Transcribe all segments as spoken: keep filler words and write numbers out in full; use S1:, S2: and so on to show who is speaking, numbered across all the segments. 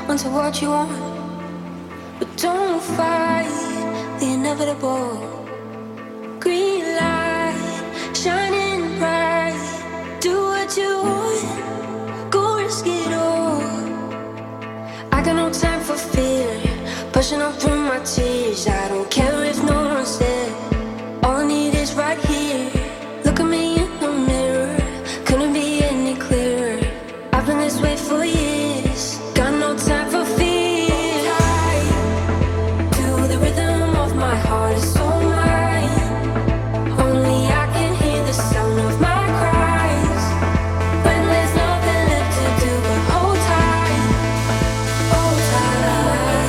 S1: onto what you want, but don't fight the inevitable. Green light, shining bright. Do what you want, go risk it all. I got no time for fear, pushing on through my tears. I don't care if no one's there. All I need is right here. Look at me in the mirror, couldn't be any clearer. I've been this way for years, got no time for fear. To the rhythm of my heart is so mine. Only I can hear the sound of my cries. When there's nothing left to do but hold tight, hold tight.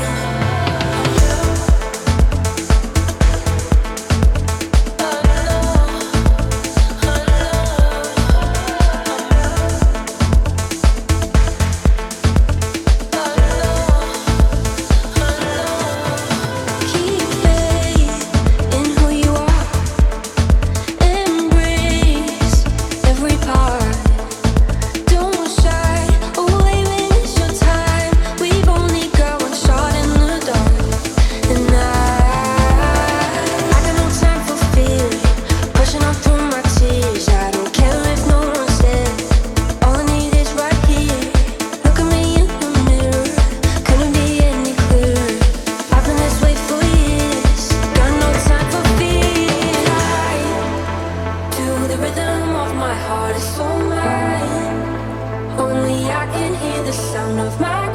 S1: Keep faith in who you are. Embrace every part. Don't shy away when it's your time. We've only got one shot in the dark. And I, I got no time for fear, pushing on through my tears. I don't care if no one's there. All I need is right here. Look at me in the mirror, couldn't be any clearer. I've been this way for years, got no time for fear. To the rhythm of my heart is so mine. Only I can hear the sound of my